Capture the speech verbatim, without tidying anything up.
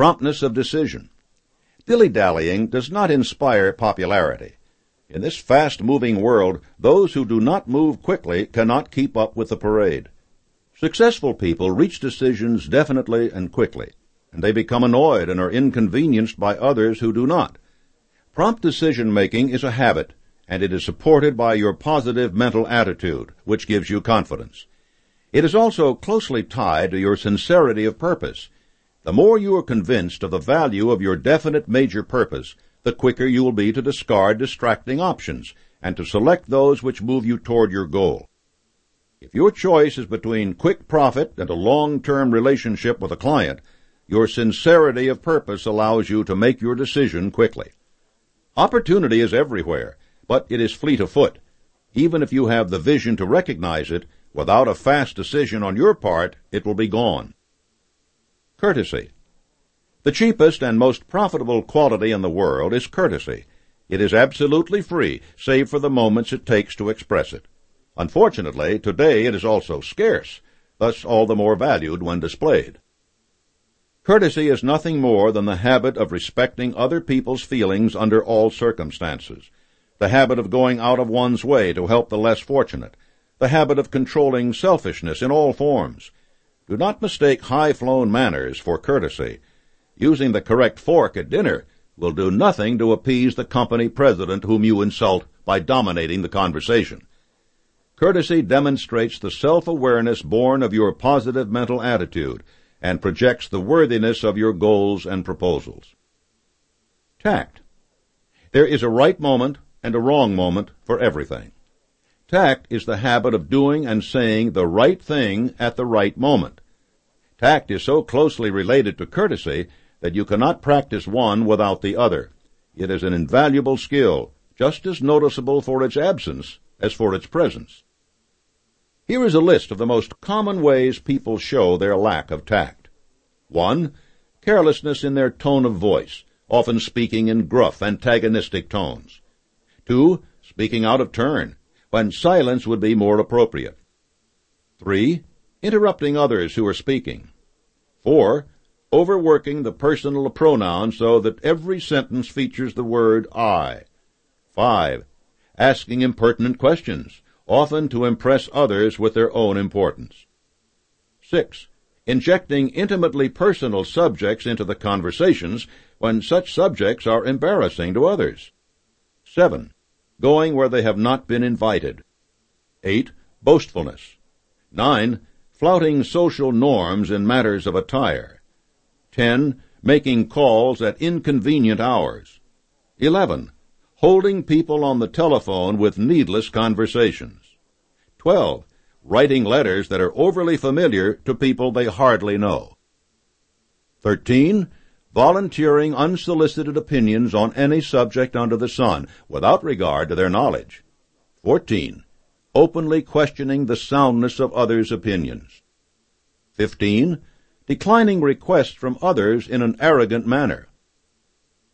Promptness of decision. Dilly-dallying does not inspire popularity. In this fast-moving world, those who do not move quickly cannot keep up with the parade. Successful people reach decisions definitely and quickly, and they become annoyed and are inconvenienced by others who do not. Prompt decision-making is a habit, and it is supported by your positive mental attitude, which gives you confidence. It is also closely tied to your sincerity of purpose. The more you are convinced of the value of your definite major purpose, the quicker you will be to discard distracting options and to select those which move you toward your goal. If your choice is between quick profit and a long-term relationship with a client, your sincerity of purpose allows you to make your decision quickly. Opportunity is everywhere, but it is fleet of foot. Even if you have the vision to recognize it, without a fast decision on your part, it will be gone. Courtesy. The cheapest and most profitable quality in the world is courtesy. It is absolutely free, save for the moments it takes to express it. Unfortunately, today it is also scarce, thus all the more valued when displayed. Courtesy is nothing more than the habit of respecting other people's feelings under all circumstances, the habit of going out of one's way to help the less fortunate, the habit of controlling selfishness in all forms. Do not mistake high-flown manners for courtesy. Using the correct fork at dinner will do nothing to appease the company president whom you insult by dominating the conversation. Courtesy demonstrates the self-awareness born of your positive mental attitude and projects the worthiness of your goals and proposals. Tact. There is a right moment and a wrong moment for everything. Tact is the habit of doing and saying the right thing at the right moment. Tact is so closely related to courtesy that you cannot practice one without the other. It is an invaluable skill, just as noticeable for its absence as for its presence. Here is a list of the most common ways people show their lack of tact. One, carelessness in their tone of voice, often speaking in gruff, antagonistic tones. Two, speaking out of turn, when silence would be more appropriate. Three, interrupting others who are speaking. Four, overworking the personal pronoun so that every sentence features the word I. Five, asking impertinent questions, often to impress others with their own importance. Six, injecting intimately personal subjects into the conversations when such subjects are embarrassing to others. Seven, going where they have not been invited. Eight, boastfulness. Nine, flouting social norms in matters of attire. Ten, making calls at inconvenient hours. Eleven, holding people on the telephone with needless conversations. Twelve, writing letters that are overly familiar to people they hardly know. Thirteen, volunteering unsolicited opinions on any subject under the sun, without regard to their knowledge. Fourteen, openly questioning the soundness of others' opinions. Fifteen, declining requests from others in an arrogant manner.